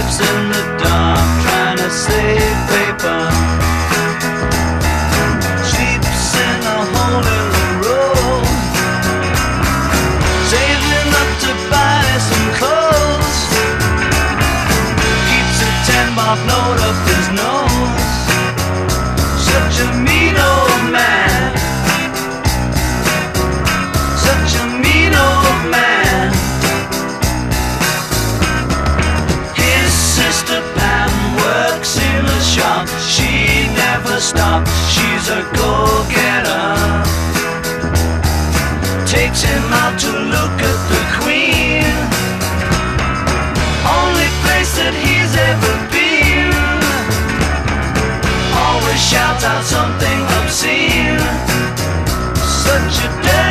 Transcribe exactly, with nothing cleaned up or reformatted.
lives in the dark, trying to save paper. Sleeps in a hole in the road, saving up to buy some clothes. Keeps a ten bob note up his nose. Such a mean old man. Such a mean old man. His sister Pam works in a shop. She never stops, she's a go-getter. Takes him out to look at the Queen, only place that he's ever been. Always shouts out something obscene. Such a